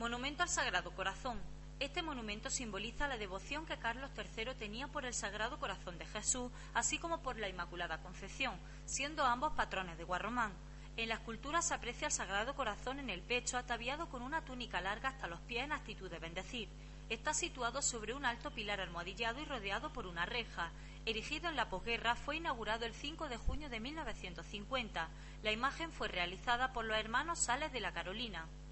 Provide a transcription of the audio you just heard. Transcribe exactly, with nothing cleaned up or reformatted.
Monumento al Sagrado Corazón. Este monumento simboliza la devoción que Carlos tercero tenía por el Sagrado Corazón de Jesús, así como por la Inmaculada Concepción, siendo ambos patrones de Guarromán. En la escultura se aprecia el Sagrado Corazón en el pecho, ataviado con una túnica larga hasta los pies en actitud de bendecir. Está situado sobre un alto pilar almohadillado y rodeado por una reja. Erigido en la posguerra, fue inaugurado el cinco de junio de mil novecientos cincuenta. La imagen fue realizada por los hermanos Sales de la Carolina.